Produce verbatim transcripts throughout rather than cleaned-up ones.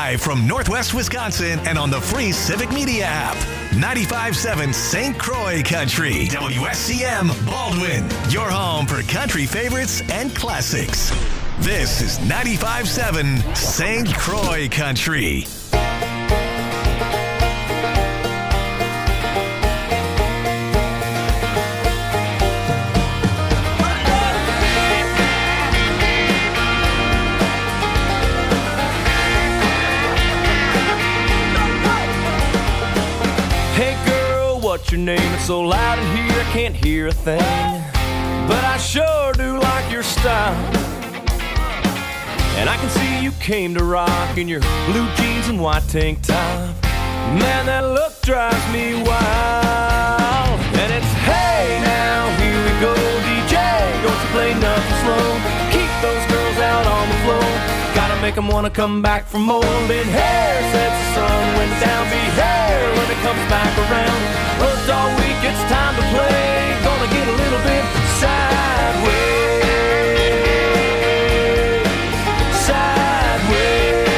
Live from Northwest Wisconsin and on the free Civic Media app. ninety-five point seven Saint Croix Country. W S C M Baldwin. Your home for country favorites and classics. This is ninety-five point seven Saint Croix Country. What's your name? It's so loud in here I can't hear a thing, but I sure do like your style. And I can see you came to rock in your blue jeans and white tank top. Man, that look drives me wild. And it's hey now, here we go, D J, don't you play nothing slow. Keep those girls out on the floor. Gotta make them wanna come back for more. Been hair since the sun went down. Be hair when it comes back around. Worked all week, it's time to play. Gonna get a little bit sideways. Sideways.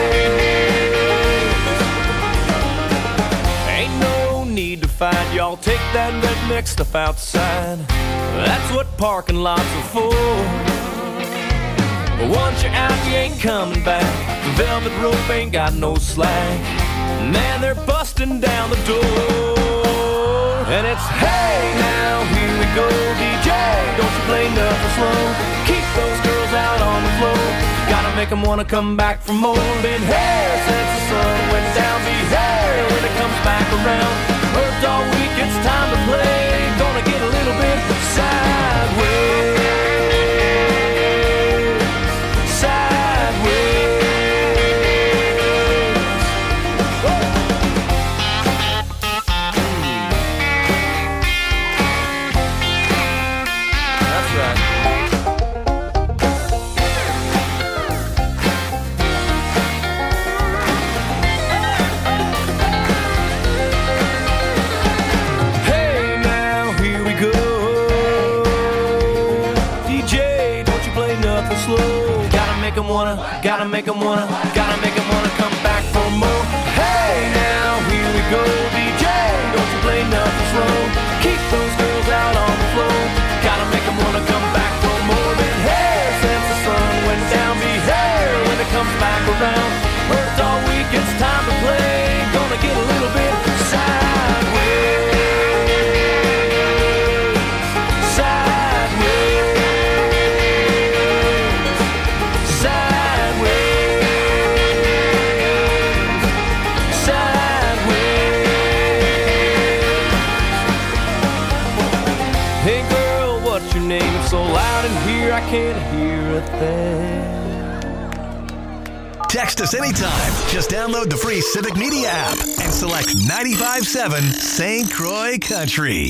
Ain't no need to fight, y'all. Take that redneck stuff outside. That's what parking lots are for. But once you're out, you ain't coming back. The velvet rope ain't got no slack. Man, they're busting down the door. And it's hey now, here we go, D J, don't you play nothing slow. Keep those girls out on the floor. Gotta make them wanna come back for more. Been hair since the sun went down. Be hair when it comes back around. Worked all week, it's time to play. Gonna get a little bit sideways. Wanna, gotta make them wanna, gotta make them wanna come back for more. Hey now, here we go, D J, don't you play nothing slow. Keep those girls out on the floor. Gotta make them wanna come back for more. Been hair since the sun went down. Be hair when it comes back around. Worked all week, it's time to play. Gonna get a little bit sideways. So loud in here I can't hear a thing. Text us anytime. Just download the free Civic Media app and select ninety-five point seven Saint Croix Country.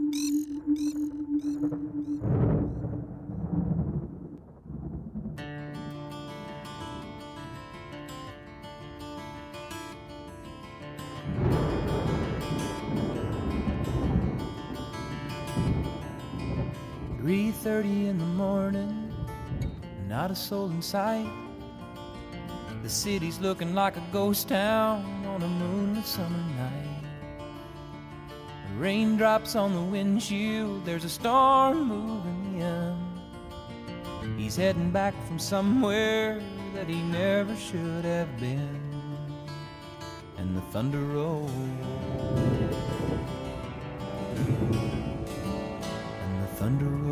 three thirty in the morning, not a soul in sight. The city's looking like a ghost town on a moonlit summer night. Raindrops on the windshield, there's a storm moving in. He's heading back from somewhere that he never should have been. And the thunder rolls, and the thunder rolls.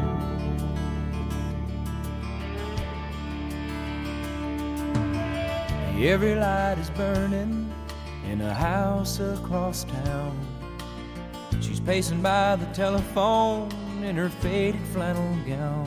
Every light is burning in a house across town. She's pacing by the telephone in her faded flannel gown,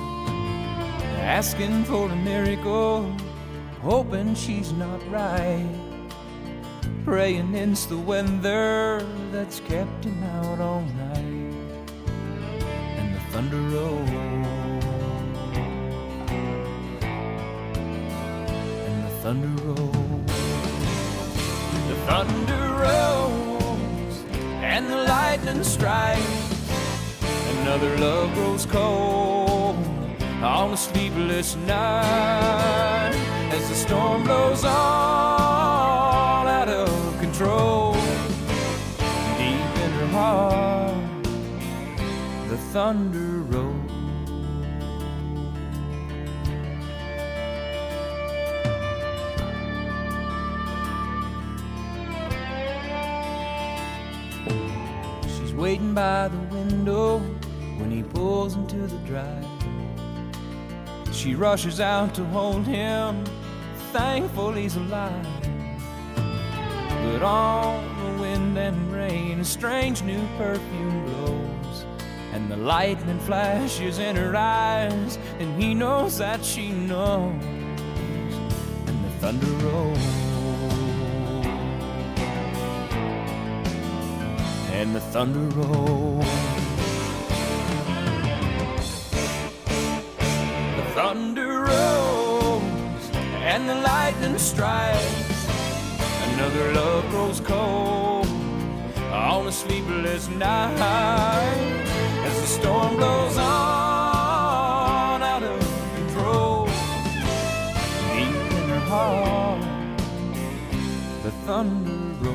asking for a miracle, hoping she's not right, praying it's the weather that's kept him out all night. And the thunder rolls, and the thunder rolls, the thunder rolls, and the lightning strikes. Another love grows cold on a sleepless night, as as the storm blows on out of control. Deep in her heart, the thunder rolls. She's waiting by the window when he pulls into the drive. She rushes out to hold him, thankful he's alive. But on the wind and rain, a strange new perfume blows, and the lightning flashes in her eyes, and he knows that she knows, and the thunder rolls, and the thunder rolls. Thunder rolls and the lightning strikes. Another love grows cold on a sleepless night as the storm blows on out of control. Deep in her heart, the thunder rolls.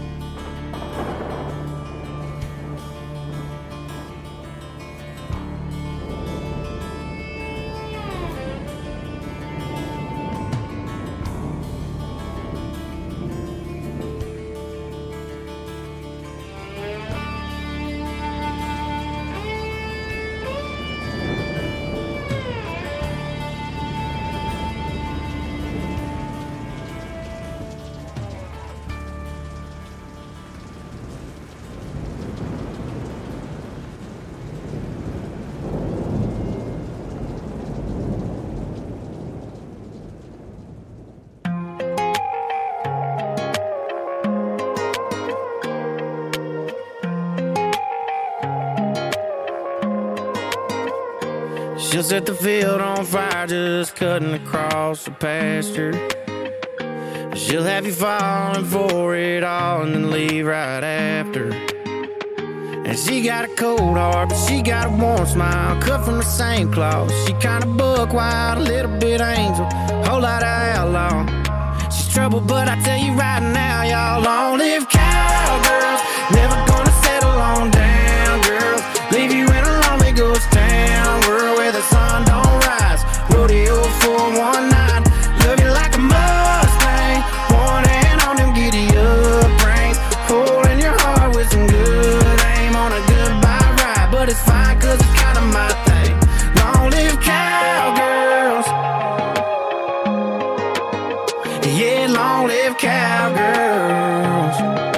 She'll set the field on fire just cutting across the pasture. She'll have you falling for it all and then leave right after. And she got a cold heart, but she got a warm smile, cut from the same cloth. She kinda buck wild, a little bit angel, whole lot of outlaw. She's trouble, but I tell you right now, y'all, long live cowgirls. Never gonna settle on down, girls. Leave you in a lonely ghost town, world where the sun don't rise. Rodeo for one night, love you like a Mustang. One hand on them giddy up reins, hole in your heart with some good aim on a goodbye ride. But it's fine, cause it's kinda my thing. Long live cowgirls. Yeah, long live cowgirls.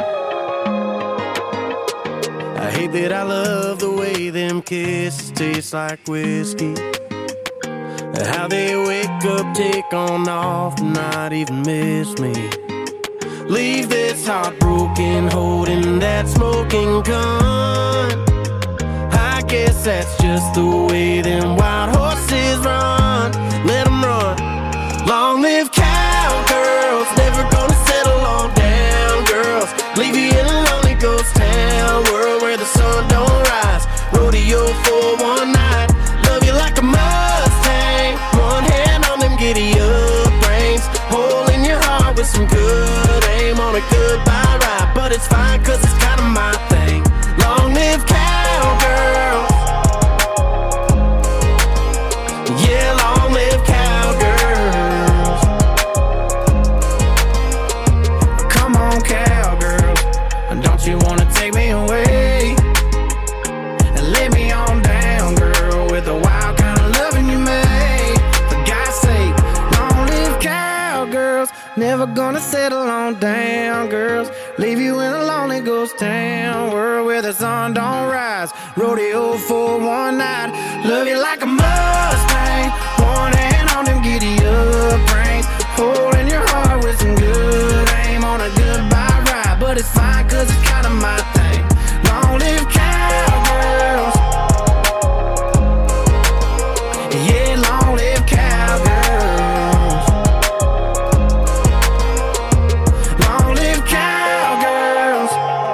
I hate that I love the way them kisses taste like whiskey. How they wake up, take on off, and not even miss me. Leave this heartbroken, holding that smoking gun. I guess that's just the way them wild horses run. Let them run. Long live cowgirls, never gonna settle on down, girls. Leave you in a lonely ghost town, world where the sun don't rise. Rodeo for one night, love you like a Mustang. One hand on them giddy up reins, hole in your heart with some good aim on a goodbye ride. But it's fine, cause it's kinda my thing. Long live cowgirls. Yeah, long live cowgirls. Come on, cowgirls, don't you wanna take me away and lay me on down, girl, with the wild kind of loving you made. For God's sake, long live cowgirls. Never gonna settle on down, girls. Leave you in a lonely ghost town, world where the sun don't rise. Rodeo for one night, love you like a Mustang. One hand on them giddy up reins, hole in your heart with some good aim on a goodbye ride. But it's fine, cause it's kinda my thing. Long live cowgirls. Yeah, long live cowgirls. Long live cowgirls.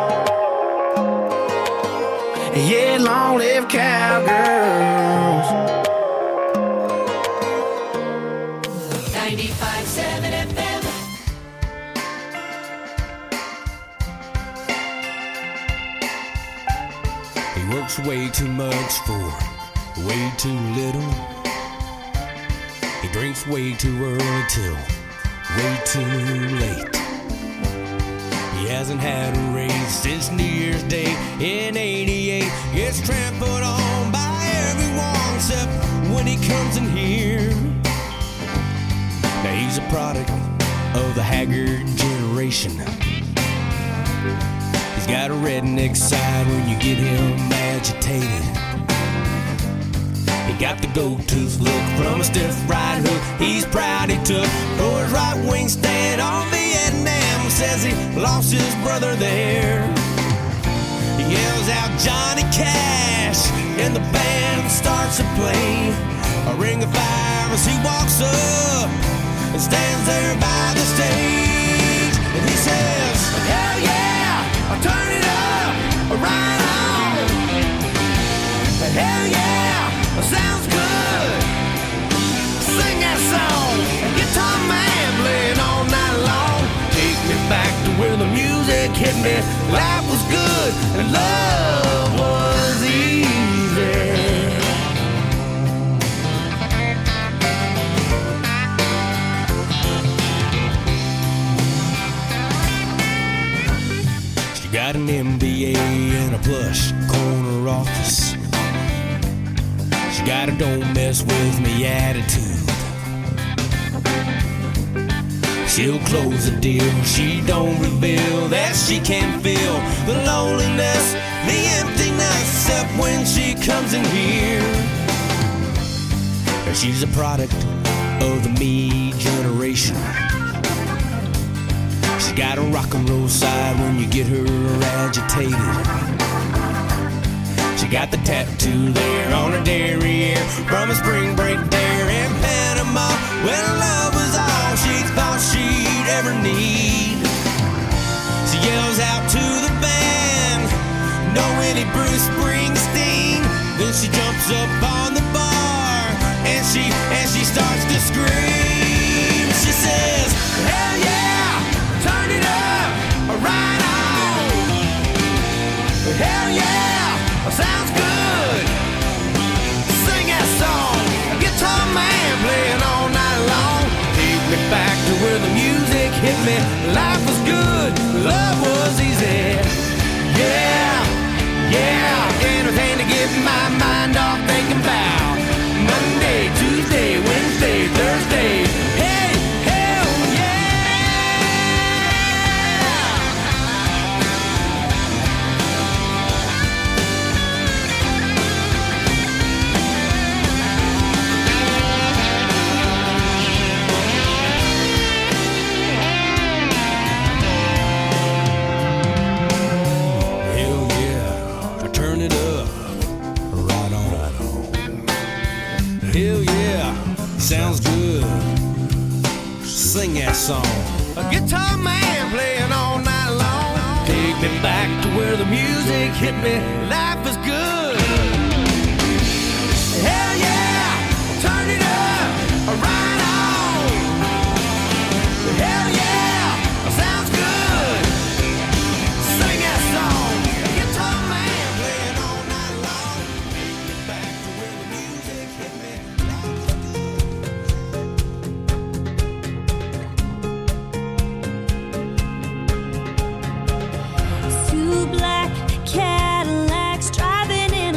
Yeah, long live cowgirls. ninety-five seven F M. He works way too much for way too little. He drinks way too early till way too late. He hasn't had a raise since New Year's Day in eighty-eight. Gets trampled on by everyone except when he comes in here. Now he's a product of the haggard generation. He's got a redneck side when you get him agitated. He got the gold-tooth look from a stiff right hook he's proud he took for his right wing stand on Vietnam. Says he lost his brother there. He yells out Johnny Cash and the band starts to play a ring of fire as he walks up and stands there by the stage. And he says, hell yeah, I'll turn it up, right on. Hell yeah, sounds good. Sing that song, guitar man playing all night long. Take me back to where the music hit me. Life was good and love was easy. She got an M B A and a plush corner office. She got a don't mess with me attitude. She'll close the deal, she don't reveal that she can feel the loneliness, the emptiness, except when she comes in here. She's a product of the me generation. She's got a rock and roll side when you get her agitated. She got the tattoo there on her derriere from a spring break there in Panama when love was all she thought she'd ever need. She yells out to the band, no any Bruce Springsteen. Then she jumps up on the bar and she and she starts to scream. She says, hell yeah, turn it up, right on. Hell yeah, sounds good. Sing that song, guitar man playing all night long. Take me back to where the music hit me. Life was good, love was easy. Yeah, yeah, anything to get my mind off thinking about Monday, Tuesday, Wednesday, Thursday. Hey, hell sounds good. Sing that song. A guitar man playing all night long. Take me back to where the music hit me. Life is good. Hell yeah, turn it up, right on. Hell yeah, sounds good. Sing that song. A guitar man playing all night long. Take me back to where the music hit me. Two black Cadillacs driving in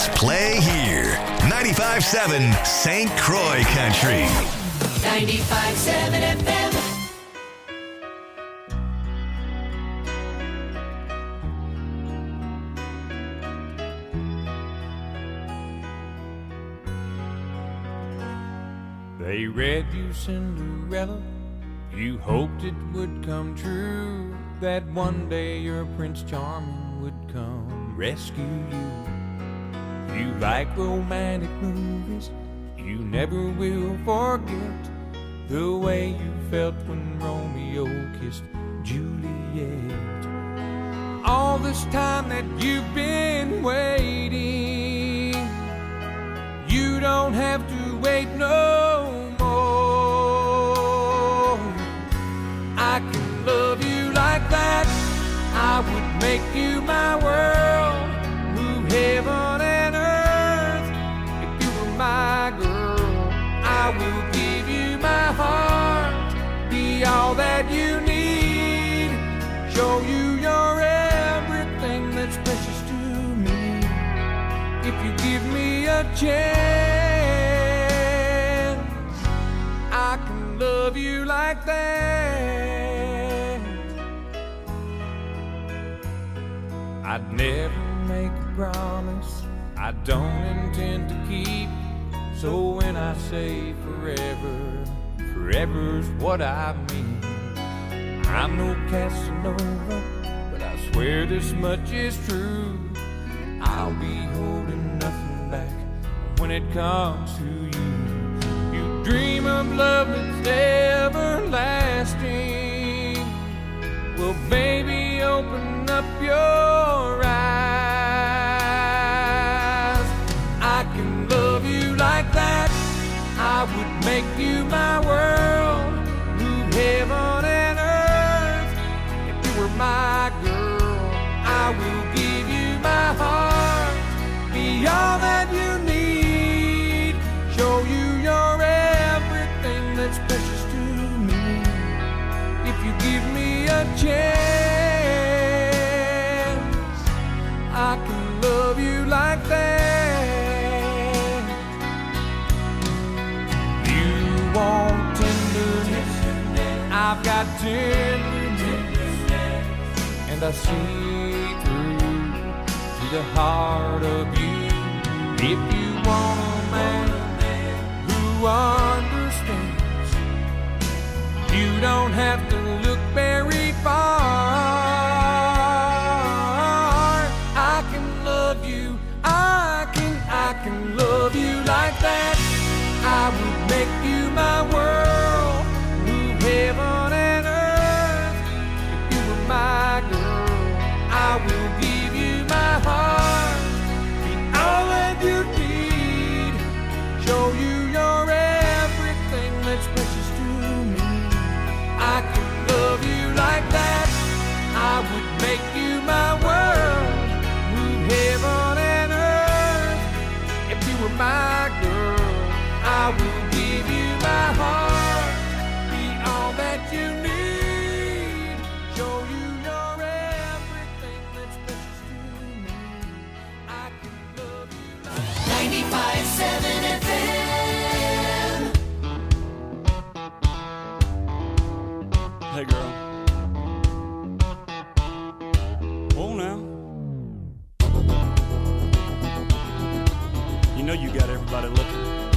favorites play here. ninety-five seven Saint Croix Country. ninety-five seven F M. They read you Cinderella, you hoped it would come true, that one day your Prince Charming would come rescue you. You like romantic movies, you never will forget the way you felt when Romeo kissed Juliet. All this time that you've been waiting, you don't have to wait no more. I can love you like that, I would make you my world, move heaven and earth. If you were my girl, I will give you my heart, be all that you need, show you you're everything that's precious to me. If you give me a chance, I can love you like that. I'd never make a promise I don't intend to keep, so when I say forever, forever's what I mean. I'm no Casanova, but I swear this much is true, I'll be holding nothing back when it comes to you. You dream of love that's everlasting, well baby open up your eyes. I can love you like that, I would make you my world, move heaven and earth. If you were my girl, I will give you my heart, be all that you need, show you you're everything that's precious to me. If you give me a chance, I can love you like that. You want tenderness, I've got tenderness, and I see through to the heart of you. If you want a man who understands, you don't have to look very far. I can love you, I can, I can love you like that. I would make you my world, move heaven and earth. If you were my girl, I will give you my heart, be all that you need, show you you're everything that's precious to me. I can love you like that, I would make you my world, move heaven and earth. If you were my girl, I will give you my heart, be all that you need, show you you're everything that's precious to me. I can love you like ninety-five seven F M. Hey girl. Oh now. You know you got everybody looking.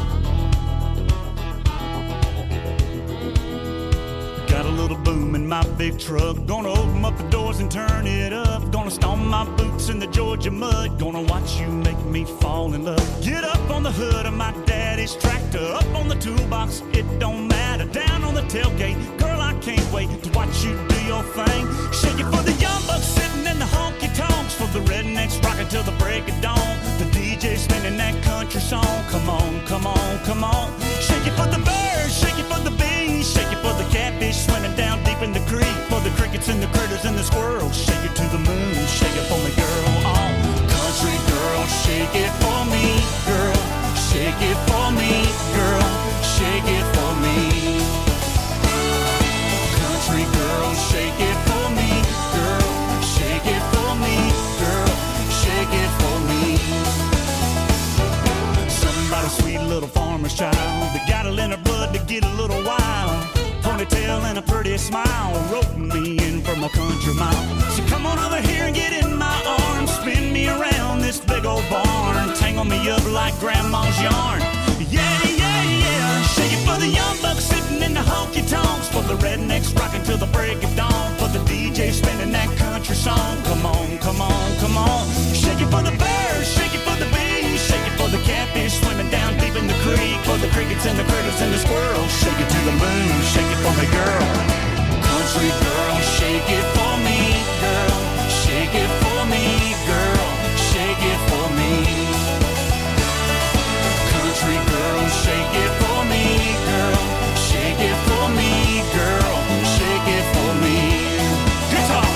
Got a little boom in my big truck, gonna open up the doors and turn it up, gonna stomp my boots in the Georgia mud, gonna watch you make me fall in love. Get up on the hood of my daddy's tractor, up on the toolbox, it don't matter, down on the tailgate, girl I can't wait to watch you do your thing. Shake it for the young bucks sitting in the honky tonks, for the rednecks rocking till the break of dawn, the D J spinning that country song. Come on, come on, come on. Shake it for the birds, shake it for the bees, shake it for the catfish swimming down deep in the creek, for the crickets and the critters and the squirrels. Shake it to the moon, shake it for me, girl. Oh, country girl, shake it for me, girl. Shake it for me, girl. Shake it for me. Country girl, shake it for me, girl. Shake it for me, girl. Shake it for me. little farmer's child that got it in her blood to get a little wild. Ponytail and a pretty smile, roping me in for my country mile. So come on over here and get in my arms, spin me around this big old barn, tangle me up like grandma's yarn. Yeah, yeah, yeah. Shake it for the young bucks sitting in the honky-tonks, for the rednecks rocking till the break of dawn, for the D J spinning that country song. Come on, come on, come on. Shake it for the bears, shake it for the bees, shake it for the catfish swimming down deep in the creek, for the crickets and the critters and the squirrels. Shake it to the moon, shake it for me, girl. Country girl, shake it for me, girl. Shake it for me, girl. Shake it for me. Country girl, shake it for me, girl. Shake it for me, girl. Shake it for me. Guitar.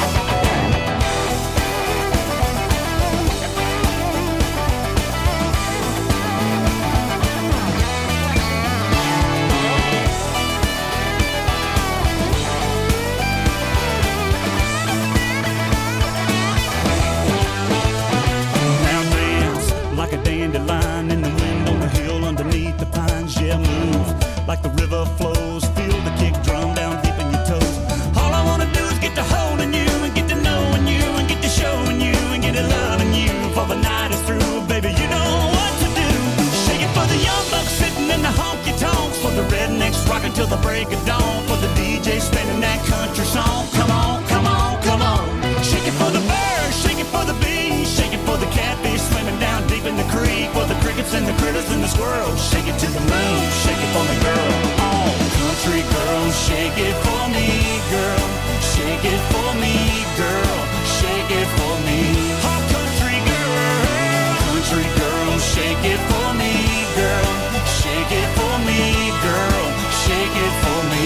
Like a dandelion in the wind on the hill underneath the pines. Yeah, move like the river flows. Feel the kick drum down deep in your toes. All I wanna do is get to holding you and get to knowing you and get to showing you and get to loving you. For the night is through, baby, you know what to do. Shake it for the young bucks sitting in the honky-tonks, for the rednecks rocking till the break of dawn, for the D J spinning that country song. Come on, come on, come on. Shake it for the birds, shake it for the bees, shake it for the catfish swimming down deep in the creek, for the crickets and the critters and the squirrels. Shake it to the moon, shake it for me, girl. Oh, country girl, shake it for me, girl. Shake it for me, girl. Shake it for me. Oh, country girl, country girl, shake it for me, girl. Shake it for me, girl. Shake it for me.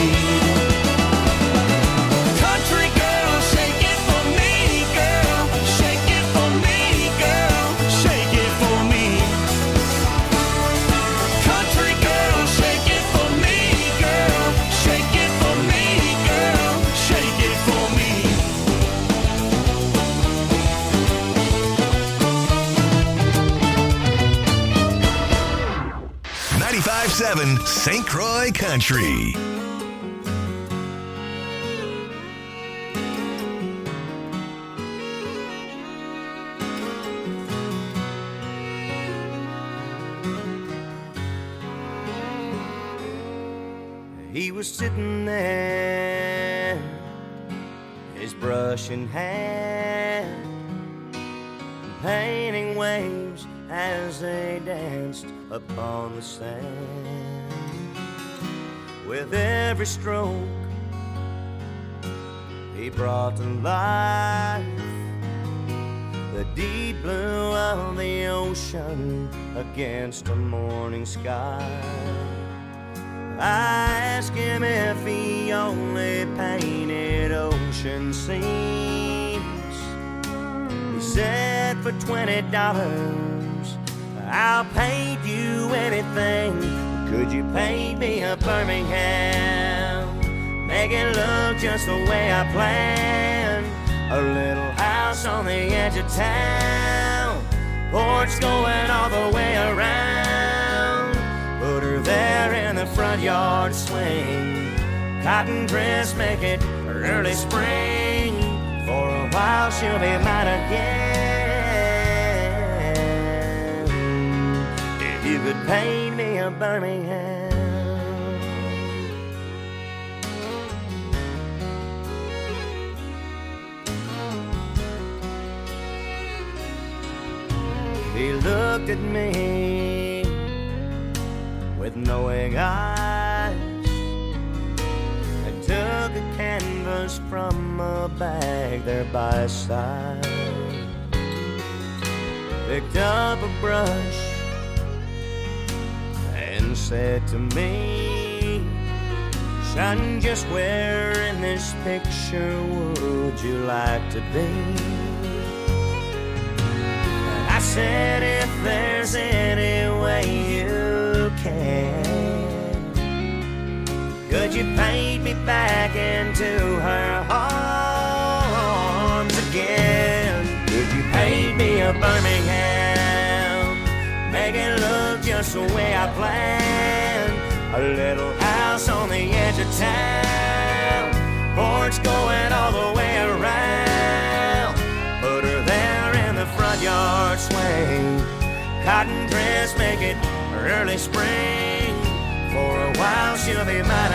Country girl, shake it for me, girl. Shake it for me, girl. Shake it for me. Country girl, shake it for me, girl. Shake it for me, girl. Shake it for me. ninety-five point seven Saint Croix Country. He was sitting there, his brush in hand, painting waves as they danced upon the sand. With every stroke, he brought to life the deep blue of the ocean against a morning sky. I asked him if he only painted ocean scenes. He said, for twenty dollars, I'll paint you anything. Could you paint me a Birmingham? Make it look just the way I planned. A little house on the edge of town, porch going all the way around. Put her there in the front yard swing, cotton dress, make it early spring. For a while she'll be mine again. If you could paint me a Birmingham. He looked at me with knowing eyes and took a canvas from a bag there by his side. Picked up a brush and said to me, son, just where in this picture would you like to be? I said, if there's any way you can, could you paint me back into her arms again? Could you paint me a Birmingham? Make it look just just the way I planned. A little house on the edge of town, porch going all the way around. Put her there in the front yard swing, cotton dress make it early spring. For a while she'll be mine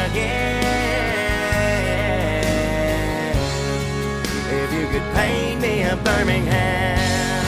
again. If you could paint me a Birmingham,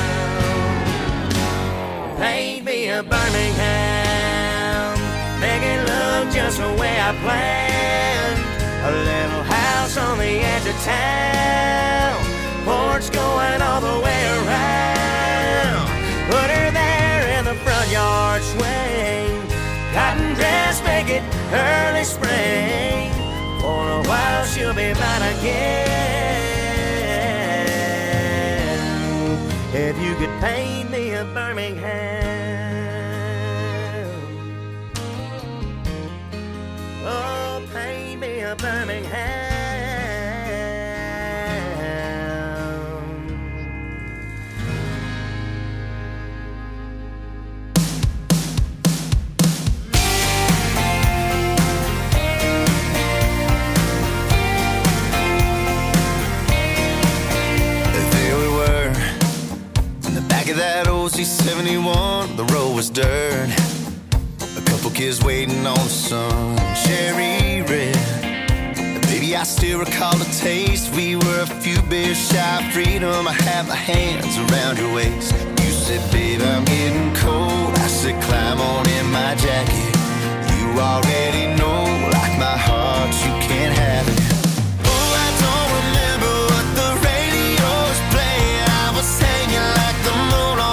paint me a Birmingham, make it look just the way I planned. A little house on the edge of town, porch going all the way around. Put her there in the front yard swing, cotton dress make it early spring. For a while she'll be mine again. If you could paint me a Birmingham, oh, paint me a Birmingham. That old C seventy-one, the road was dirt. A couple kids waiting on the sun, cherry red. Baby, I still recall the taste. We were a few beers shy of freedom. I had my hands around your waist. You said, babe, I'm getting cold. I said, climb on in my jacket. You already know, like my heart, you can't have it. Oh, I don't remember what the radio was playing. I was hanging like the moon.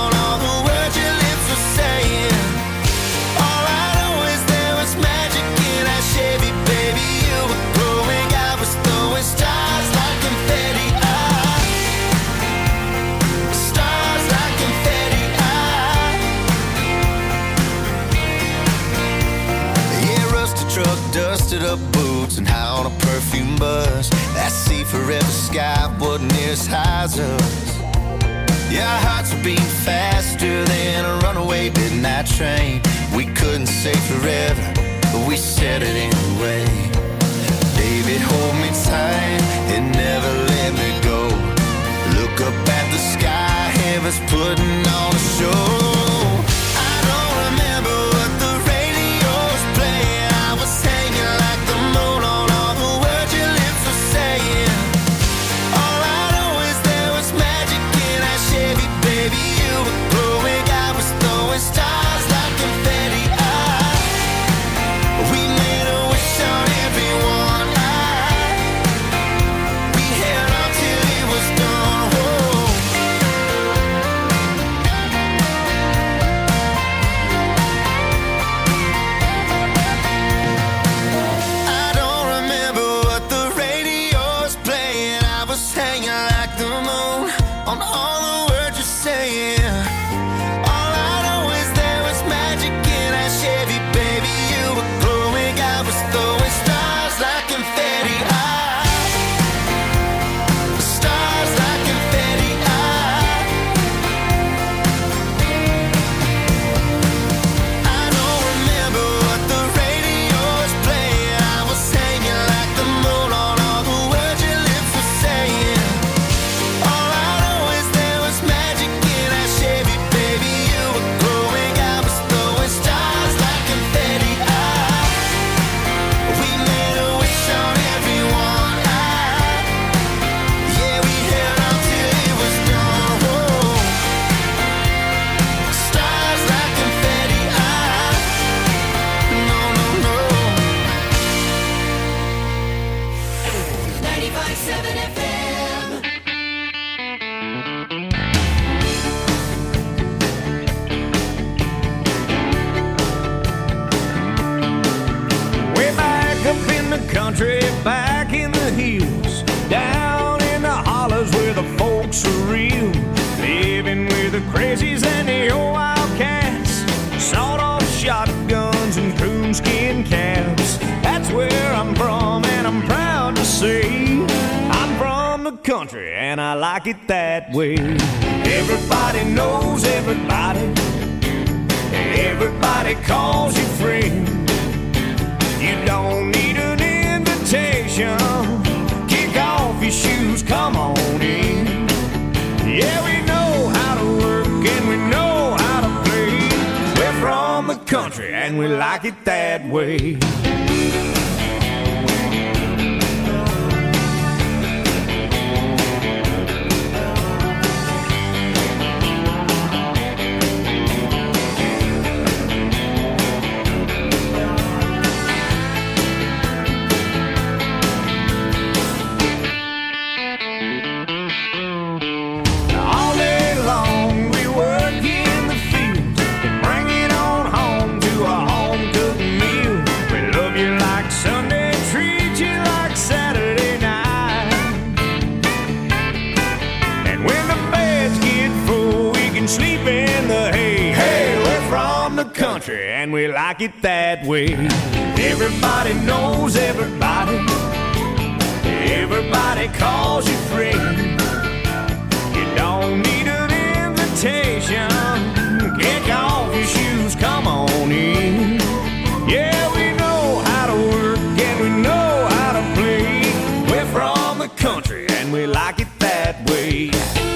Dusted up boots and high on a perfume bus. That sea forever sky wasn't near as high as us. Yeah, our hearts were beating faster than a runaway midnight train. We couldn't say forever, but we said it anyway. Baby, hold me tight and never let me go. Look up at the sky, heaven's putting on a show. Country back in the hills, down in the hollers where the folks are real, living with the crazies and the old wildcats, sawed-off shotguns and coonskin caps. That's where I'm from, and I'm proud to say I'm from the country, and I like it that way. Everybody knows everybody. Everybody calls you friend. You don't need an invitation. Kick off your shoes, come on in. Yeah, we know how to work and we know how to play. We're from the country and we like it that way. And we like it that way. Everybody knows everybody. Everybody calls you friend. You don't need an invitation. Kick off your shoes, come on in. Yeah, we know how to work and we know how to play. We're from the country and we like it that way.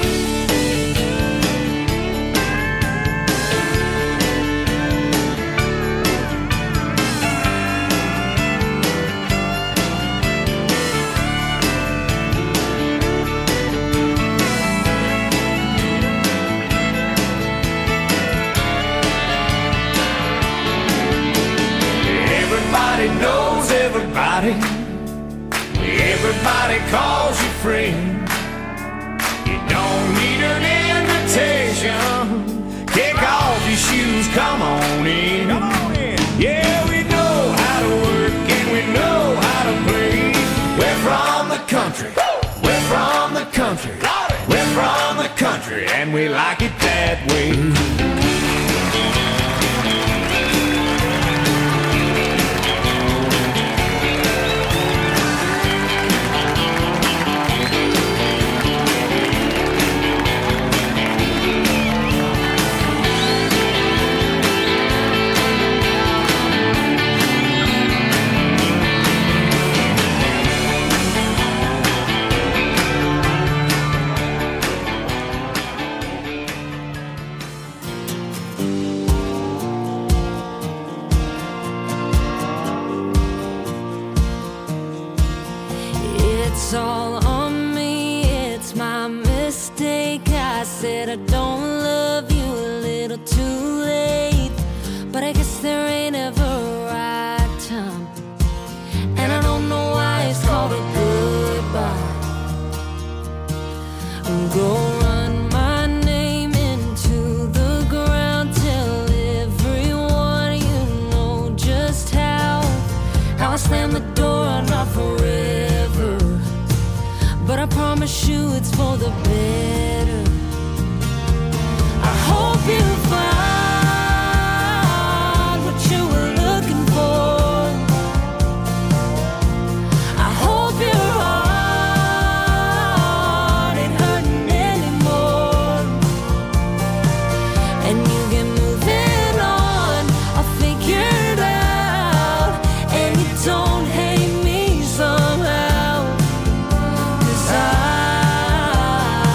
Knows everybody. Everybody calls you friend. You don't need an invitation. Kick off your shoes, come on in. Come on in. Yeah, we know how to work and we know how to play. We're from the country. We're from the country. We're from the country and we like it that way. It's all on me, it's my mistake. I said I don't love you a little too late, but I guess there ain't ever a right time, and I don't know why it's called a goodbye. Go run my name into the ground, tell everyone you know just how How I slam the door, not forever, but I promise you it's for the better. I hope you find what you were looking for. I hope your heart ain't hurting anymore, and you get moving on, I'll figure it out, and you don't hate me somehow, 'cause I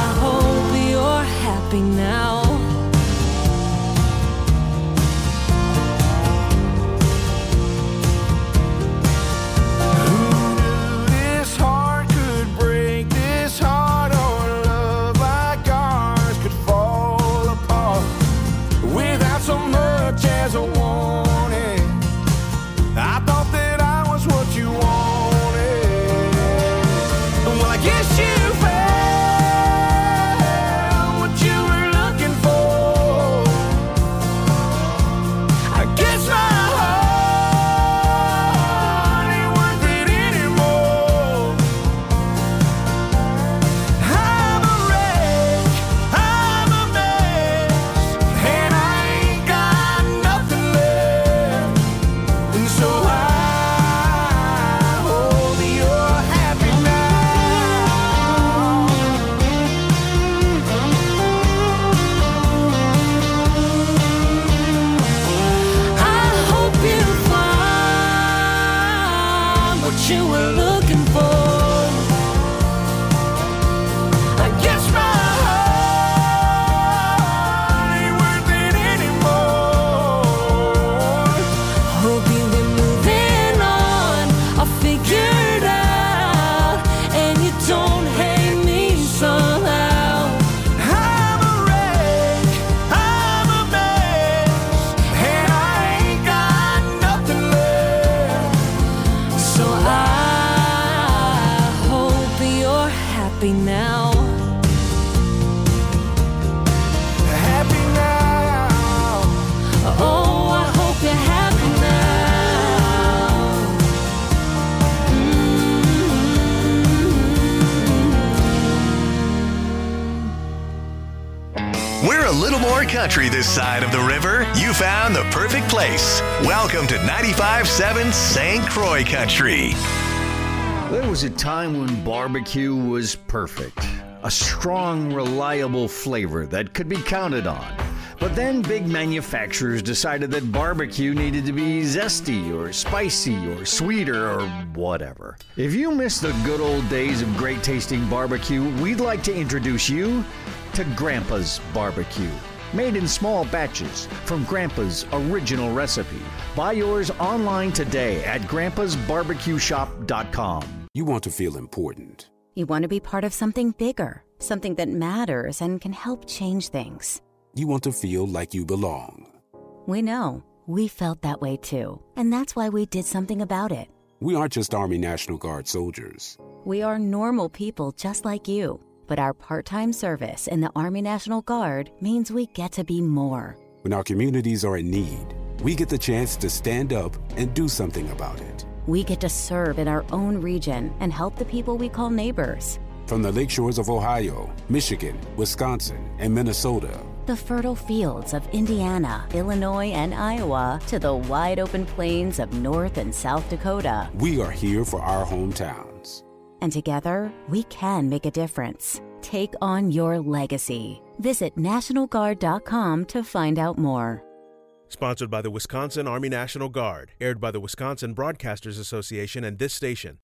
country this side of the river, you found the perfect place. Welcome to ninety-five point seven Saint Croix Country. There was a time when barbecue was perfect. A strong, reliable flavor that could be counted on. But then big manufacturers decided that barbecue needed to be zesty or spicy or sweeter or whatever. If you miss the good old days of great tasting barbecue, we'd like to introduce you to Grandpa's Barbecue. Made in small batches from Grandpa's original recipe. Buy yours online today at grandpas barbecue shop dot com. You want to feel important. You want to be part of something bigger, something that matters and can help change things. You want to feel like you belong. We know. We felt that way too. And that's why we did something about it. We aren't just Army National Guard soldiers. We are normal people just like you. But our part-time service in the Army National Guard means we get to be more. When our communities are in need, we get the chance to stand up and do something about it. We get to serve in our own region and help the people we call neighbors. From the lakeshores of Ohio, Michigan, Wisconsin, and Minnesota. The fertile fields of Indiana, Illinois, and Iowa to the wide open plains of North and South Dakota. We are here for our hometowns. And together, we can make a difference. Take on your legacy. Visit National Guard dot com to find out more. Sponsored by the Wisconsin Army National Guard. Aired by the Wisconsin Broadcasters Association and this station.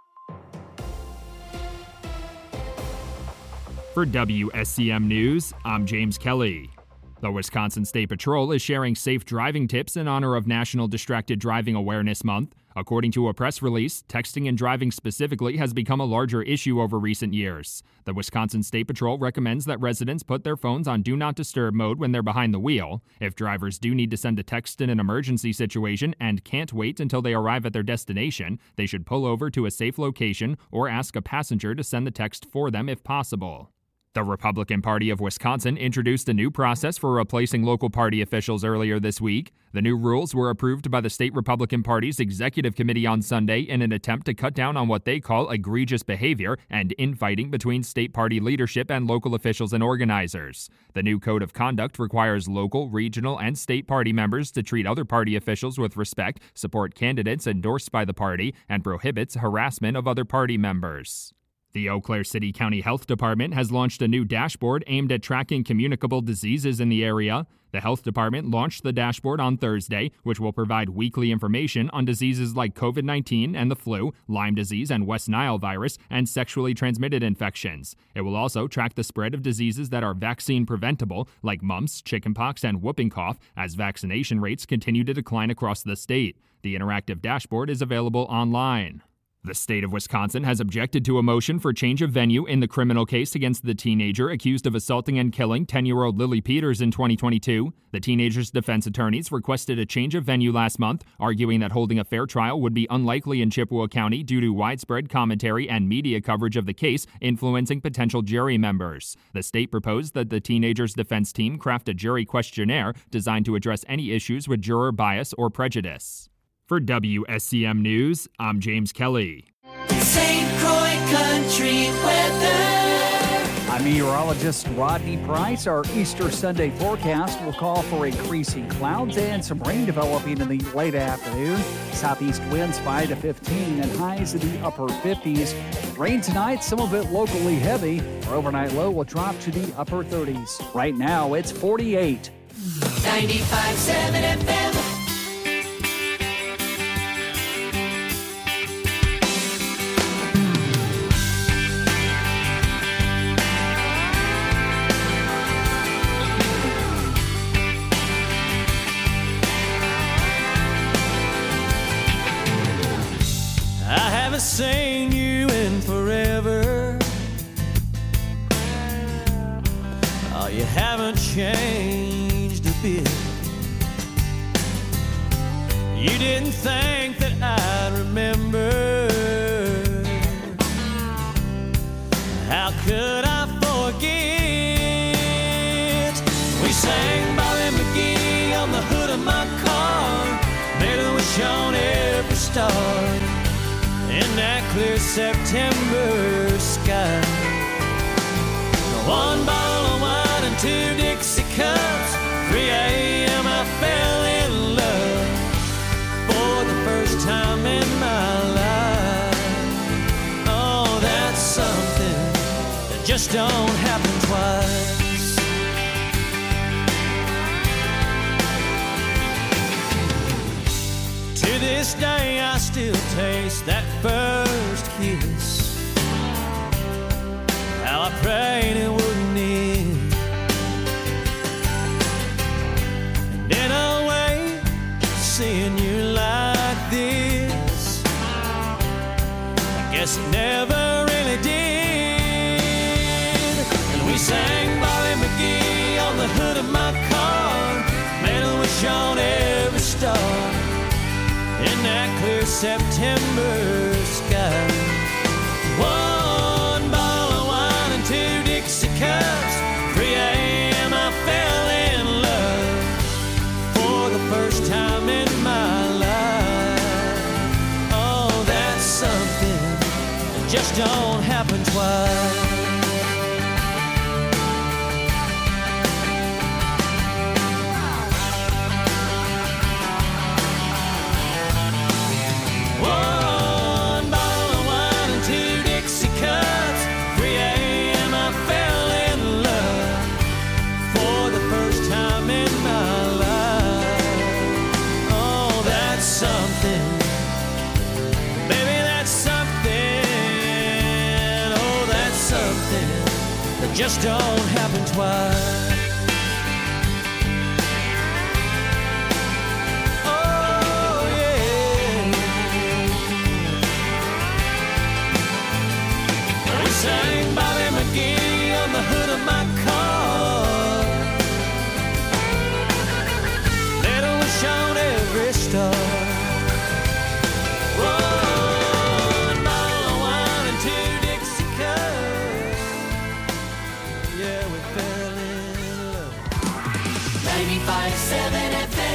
For W S C M News, I'm James Kelly. The Wisconsin State Patrol is sharing safe driving tips in honor of National Distracted Driving Awareness Month. According to a press release, texting and driving specifically has become a larger issue over recent years. The Wisconsin State Patrol recommends that residents put their phones on Do Not Disturb mode when they're behind the wheel. If drivers do need to send a text in an emergency situation and can't wait until they arrive at their destination, they should pull over to a safe location or ask a passenger to send the text for them if possible. The Republican Party of Wisconsin introduced a new process for replacing local party officials earlier this week. The new rules were approved by the state Republican Party's executive committee on Sunday in an attempt to cut down on what they call egregious behavior and infighting between state party leadership and local officials and organizers. The new code of conduct requires local, regional, and state party members to treat other party officials with respect, support candidates endorsed by the party, and prohibits harassment of other party members. The Eau Claire City County Health Department has launched a new dashboard aimed at tracking communicable diseases in the area. The health department launched the dashboard on Thursday, which will provide weekly information on diseases like covid nineteen and the flu, Lyme disease and West Nile virus, and sexually transmitted infections. It will also track the spread of diseases that are vaccine preventable, like mumps, chickenpox, and whooping cough, as vaccination rates continue to decline across the state. The interactive dashboard is available online. The state of Wisconsin has objected to a motion for change of venue in the criminal case against the teenager accused of assaulting and killing ten-year-old Lily Peters in twenty twenty-two. The teenager's defense attorneys requested a change of venue last month, arguing that holding a fair trial would be unlikely in Chippewa County due to widespread commentary and media coverage of the case influencing potential jury members. The state proposed that the teenager's defense team craft a jury questionnaire designed to address any issues with juror bias or prejudice. For W S C M News, I'm James Kelly. Saint Croix Country weather. I'm meteorologist Rodney Price. Our Easter Sunday forecast will call for increasing clouds and some rain developing in the late afternoon. Southeast winds five to fifteen and highs in the upper fifties. Rain tonight, some of it locally heavy. Our overnight low will drop to the upper thirties. Right now, it's forty-eight. ninety-five point seven F M. Seen you in forever. Oh, you haven't changed a bit. You didn't think that I'd remember. How could I forget? We sang Bobby McGee on the hood of my car. Made a wish on every star in that clear September sky. One bottle of wine and two Dixie cups, first time in my life. Oh, that's something that just don't happen twice. To this day I still taste that first kiss. How I prayed it wouldn't end. And in a way, seeing you like this, I guess it never really did. And we sang Bobby McGee on the hood of my car, made a wish on every star in that clear September sky. One bottle of wine and two Dixie cups, three a.m. I fell in love for the first time in my life. Oh, that's something that just don't happen twice. Just don't happen twice. Oh yeah. We sang Bobby McGee on the hood of my car, made a wish on every star. One bottle of wine and two Dixie cups. Yeah, we fell in love. ninety-five point seven F M.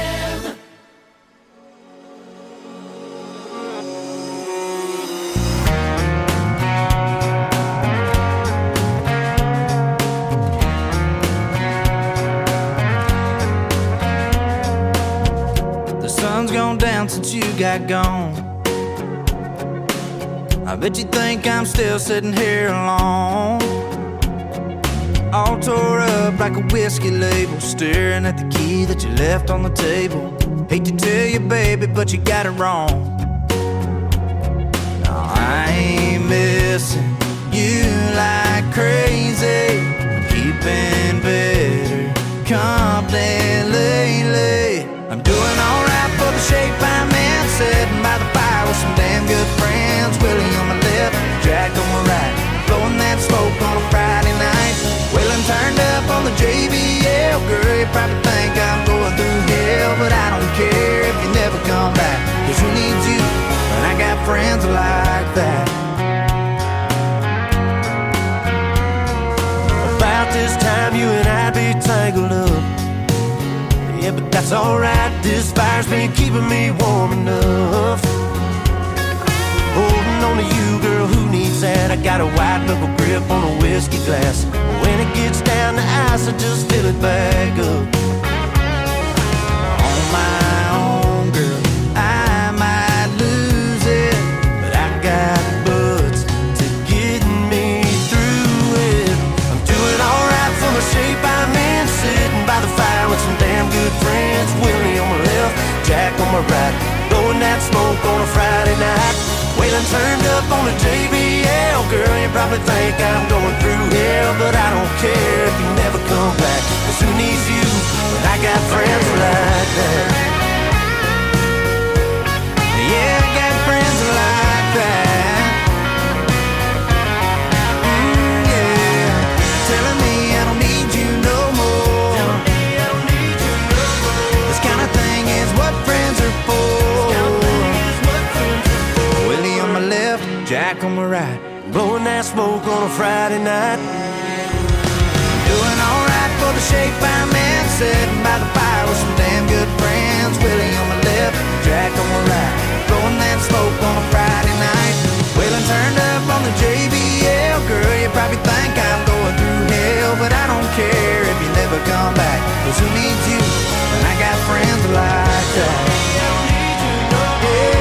The sun's gone down since you got gone. I bet you think I'm still sitting here alone, all tore up like a whiskey label, staring at the key that you left on the table. Hate to tell you, baby, but you got it wrong. No, I ain't missing you like crazy, keeping better company lately. I'm doing alright for the shape I'm in, sitting by the fire with some damn good friends. Willie on my left, Jack on my right, blowing that smoke on a Friday night. Waylon turned up on the J B L. Girl, you probably think I'm going through hell, but I don't care if you never come back, cause who needs you when I got friends like that? About this time you and I'd be tangled up. Yeah, but that's alright, this fire's been keeping me warm enough. Holding on to you, girl, who needs that? I got a white knuckle grip on a whiskey glass. When it gets down to ice, I just fill it back up. On my own, girl, I might lose it, but I got butts to get me through it. I'm doing alright for the shape I'm in, sitting by the fire with some damn good friends. Willie on my left, Jack on my right, blowing that smoke on a Friday night. Waylon turned up on the J B L. Girl, you probably think I'm going through hell, but I don't care if you never come back, cause who needs you when I got friends like that? Yeah, I got friends like that. Mm, yeah, telling me I don't need you no more. Telling me I don't need you no more. This kind of thing is what friends are for. Jack on my right, blowing that smoke on a Friday night. Doing alright for the shape I'm in, sitting by the fire with some damn good friends. Willie on my left, Jack on my right, blowing that smoke on a Friday night. Waylon turned up on the J B L. Girl, you probably think I'm going through hell, but I don't care if you never come back, cause who needs you when I got friends like that? Yeah.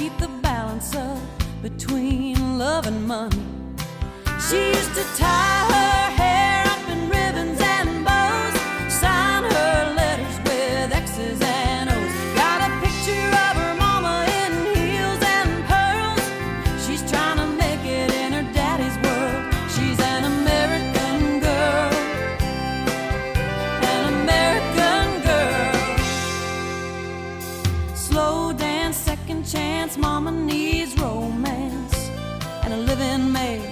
keep the balance up between love and money. She used to tie her hair up in ribbons and bows, sign her letters with X's and O's. Got a picture of her mama in heels and pearls. She's trying to make it in her daddy's world. She's an American girl, an American girl. Slow dance, second chance, mama needs romance and a living maid.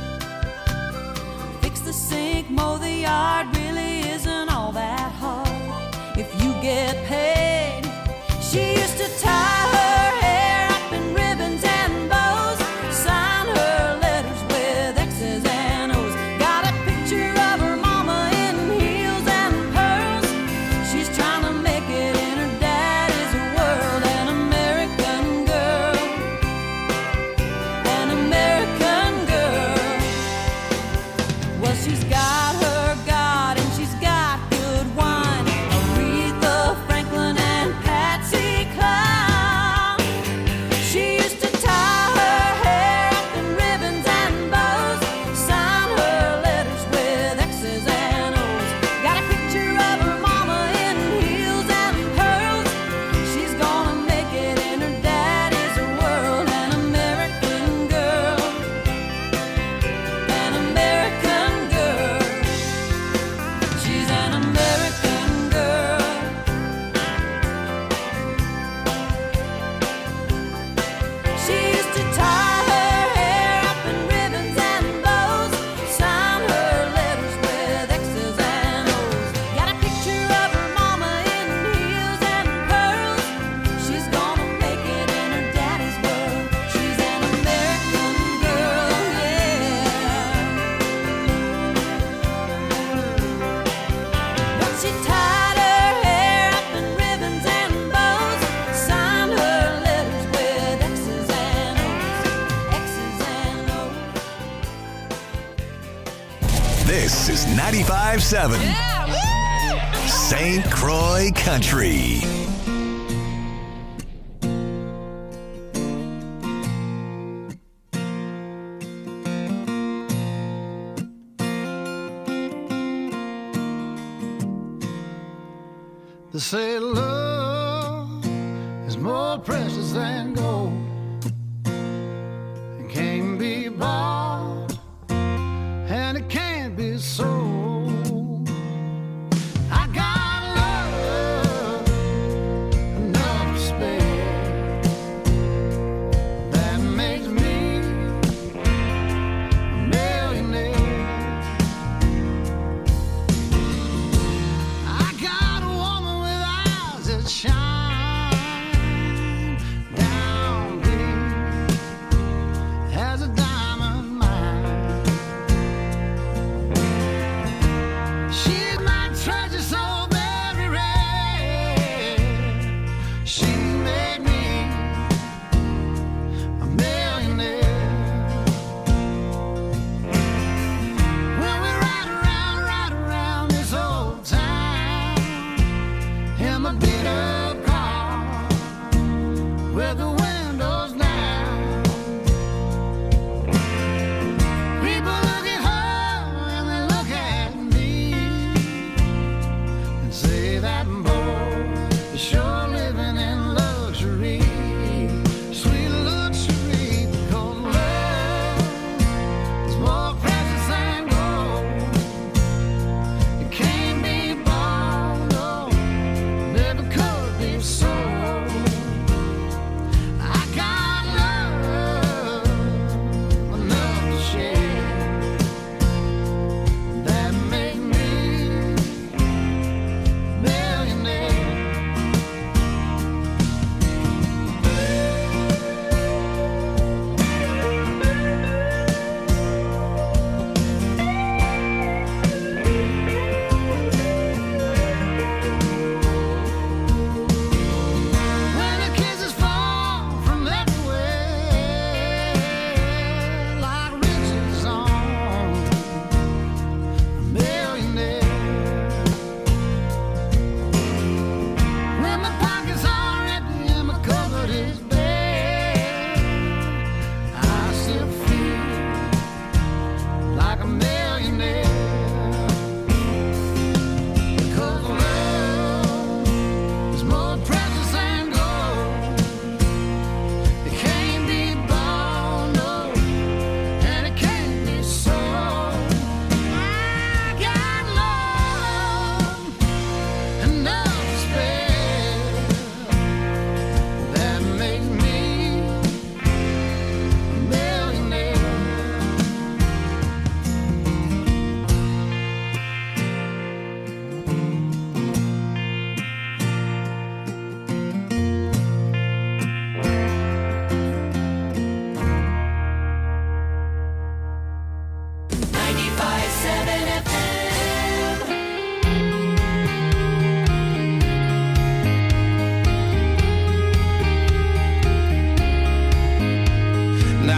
The sink, mow the yard, really isn't all that hard if you get paid. She used to tie her hair up in ribbons and bows, sign her letters with X's and O's. Got a picture of her mama in heels and pearls. She's trying to make it in her daddy's world. An American girl, an American girl. Well, she's got her God and she's got good wine. Aretha Franklin and Patsy Cline. She used to tie her hair up in ribbons and bows, sign her letters with X's and O's. Got a picture of her mama in heels and pearls. She's gonna make it in her daddy's world. An American girl, an American girl. She's an American girl. She used to tie her hair up in ribbons and bows, sign her letters with X's and O's. Got a picture of her mama in heels and pearls. She's gonna make it in her daddy's world. She's an American girl, yeah. But she tied her hair up in ribbons and bows, signed her letters with X's and O's, X's and O's. This is ninety-five seven Saint Croix Country. They say love is more precious than gold. It can't be bought and it can't be sold. I got love enough to spare. That makes me a millionaire. I got a woman with eyes that shine down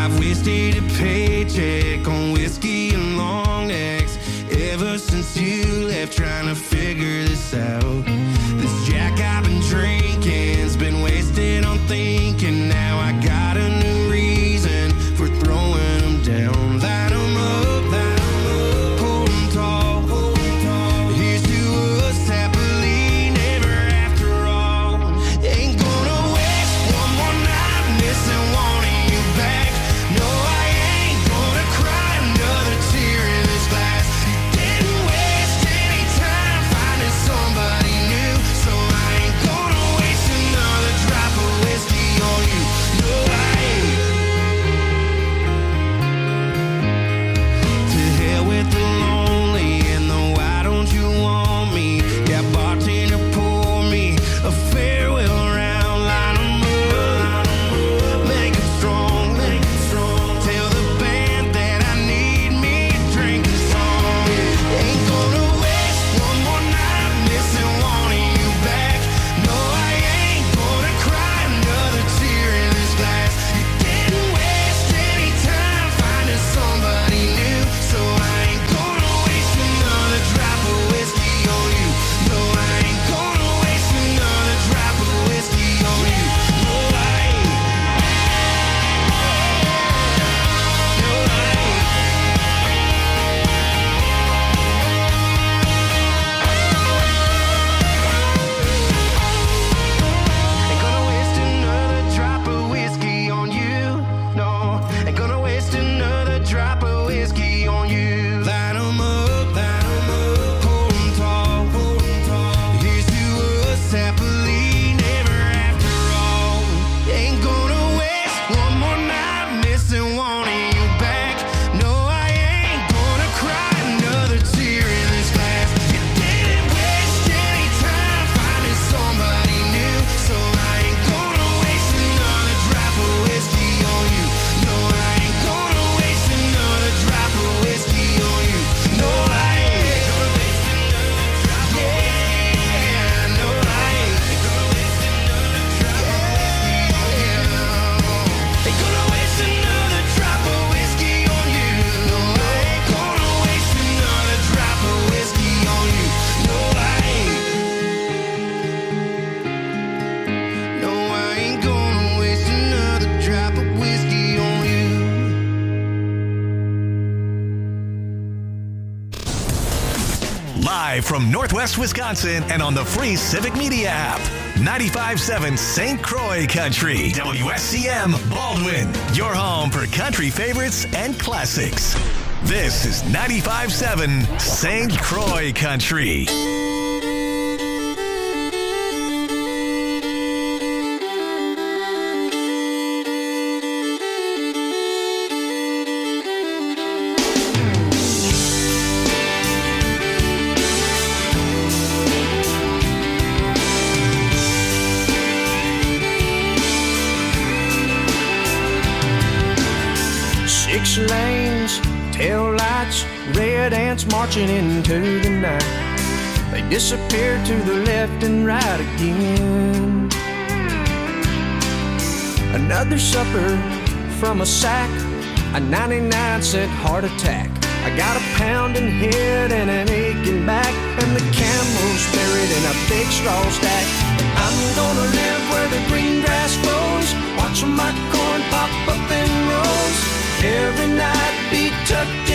I've wasted a paycheck on whiskey and long necks ever since you left, trying to figure this out. This Jack I've been drinking's been wasted on thinking. Now I got a new reason for throwing them down. Line 'em up, line 'em up, hold 'em tall, hold 'em tall. Here's to us happily never after all. Ain't gonna waste one more night missing wanting you back. No, I ain't gonna cry another tear in this glass. Didn't waste any time finding somebody new, so I ain't gonna waste another drop of whiskey on you. No, I ain't. To hell with the lonely and the why don't you want me? Yeah, bartender, pour me a farewell round. Line 'em up, make it strong, make it strong. Tell the band that I need me a drinking song. Ain't gonna waste one more night missing wanting you back. No, I ain't gonna cry another tear in this glass. You didn't waste any time finding somebody new, so I ain't gonna waste another drop of whiskey on you. No, I ain't gonna waste another drop of whiskey on you. No, I ain't. No, I ain't. Ain't gonna waste another drop of whiskey on you. No, ain't gonna waste another drop of whiskey on you. Line 'em up, line 'em up, hold 'em tall, hold 'em tall. Here's to us happily never after all. Ain't gonna waste one more night missing wanting you back. No, I ain't gonna cry another tear in this glass. You didn't waste any time finding somebody new, so I ain't gonna waste another drop of whiskey on you. No, I ain't gonna waste another drop of whiskey on you. No, I ain't gonna waste another drop of whiskey. Yeah, no, I ain't gonna waste another drop of whiskey. Yeah. Ain't gonna waste another drop of whiskey on you. No, I ain't gonna waste another drop of whiskey on you. No, I ain't. No, I ain't gonna waste another drop of whiskey on you. Live from Northwest Wisconsin and on the free Civic Media app. ninety-five point seven Saint Croix Country. W S C M Baldwin. Your home for country favorites and classics. This is ninety-five point seven Saint Croix Country. Six lanes, tail lights, red ants marching into the night. They disappear to the left and right again. Another supper from a sack, a ninety-nine cent heart attack. I got a pounding head and an aching back, and the camel's buried in a big straw stack. I'm gonna live where the green grass grows, watching my corn pop up in rows. Every night be tucked